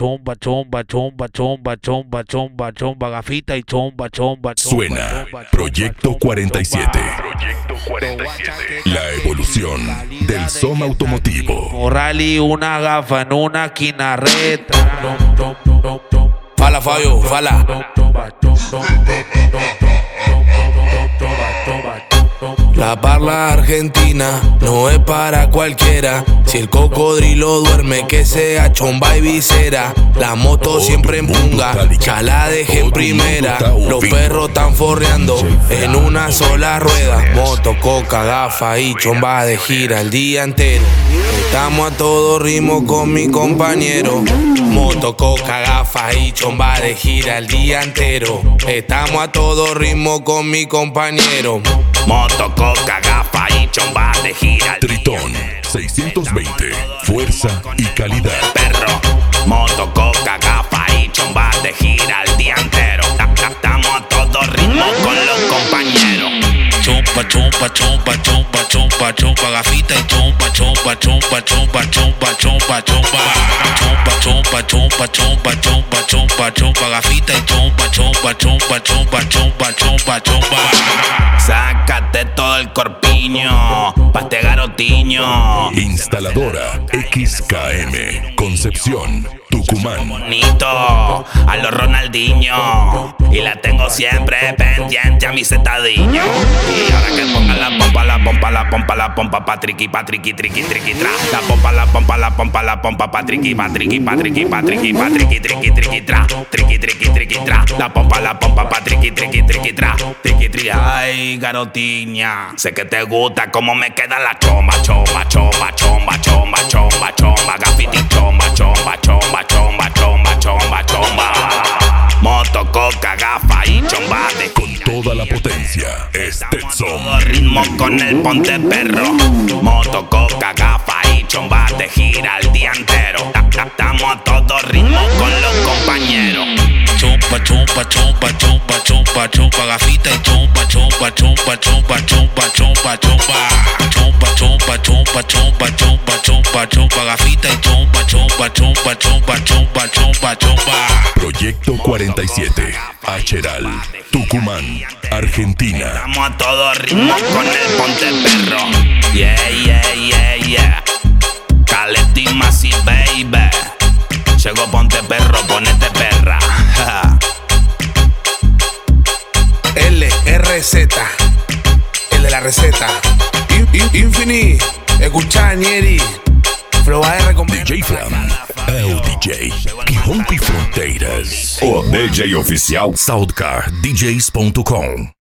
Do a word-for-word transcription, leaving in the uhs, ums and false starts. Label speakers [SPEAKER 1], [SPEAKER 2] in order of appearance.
[SPEAKER 1] chomba, chomba, chomba, chomba, chomba, chomba, chomba, gafita y chomba, chomba, chomba.
[SPEAKER 2] Suena Proyecto cuarenta y siete.
[SPEAKER 3] Proyecto cuarenta y siete.
[SPEAKER 2] La evolución del son automotivo.
[SPEAKER 1] Morali, una gafa en una esquina retra.
[SPEAKER 4] Fala, Fabio, fala. La parla argentina no es para cualquiera. Si el cocodrilo duerme, que sea chomba y visera. La moto siempre en punga, ya la dejé en primera. Los perros están forreando en una sola rueda. Moto, coca, gafa y chomba de gira el día entero. Estamos a todo ritmo con mi compañero. Moto, coca, gafa y chomba de gira el día entero. Estamos a todo ritmo con mi compañero.
[SPEAKER 5] Moto, coca, gafa y chomba de gira.
[SPEAKER 2] Tritón seiscientos veinte. Fuerza y calidad.
[SPEAKER 5] Perro, moto, coca, gafa y chomba de gira el día entero. Estamos a todo ritmo con los compañeros.
[SPEAKER 1] Chompa, chompa, chompa, chompa, chompa, chompa, gafita y chompa, chompa, chompa, chompa, chompa, chompa, chompa, chompa, chompa, chompa, chompa, chompa, chompa, chompa, gafita y chompa, chompa, chompa, chompa, chompa, chompa, chompa.
[SPEAKER 5] Sácate todo el corpiño, pa' este garotiño.
[SPEAKER 2] Instaladora X K M, Concepción, Tucumán.
[SPEAKER 5] Bonito, a los Ronaldinho. Y la tengo siempre pendiente a mi setadiño. Y ahora que ponga la pompa, la pompa, la pompa, la pompa, pa' triqui, pa' triqui, triqui, triqui, tra. La pompa, la pompa, la pompa, la pompa, pa' triqui, pa' triqui, pa' triqui, pa' triqui, pa' triqui, triqui, triqui, tra. Triqui, triqui, triqui, tra. La pompa, la pompa, pa' triqui, triqui, triqui, tra. Triqui, triqui, ay, garotiña. Sé que te gusta cómo me queda la chomba, chomba, chomba, chomba, chomba, chomba, chomba, gafiti, chomba, chomba, chomba, chomba, chomba, chomba, chomba. Moto, coca, gafa y chomba de
[SPEAKER 2] Con toda la potencia, Stetson.
[SPEAKER 5] todo ritmo con el ponte perro. Moto, coca, gafa y chomba de gira el día entero. Estamos a todo ritmo con los compañeros.
[SPEAKER 1] Chompa, chompa, chompa, chompa, chompa, chompa, gafita y chompa, chompa, chompa, chompa, chompa, chompa, chompa, chompa, chompa, chompa, chompa, chompa, chompa, chompa, gafita y chompa, chompa, chompa, chompa, chompa, chompa, chompa.
[SPEAKER 2] Proyecto cuarenta y siete. Acheral, Tucumán, Argentina.
[SPEAKER 5] Estamos a todo ritmo con el ponte perro. Yeah, yeah, yeah, yeah. Caletti Massive, baby. Llegó ponte perro, ponete perra.
[SPEAKER 4] L R Z, el de la receta. In, in, Infini, escuchá Nieri. Flow A R con
[SPEAKER 2] D J Flam, é o D J que rompe fronteiras.
[SPEAKER 3] O D J oficial
[SPEAKER 2] Soundcar D Js ponto com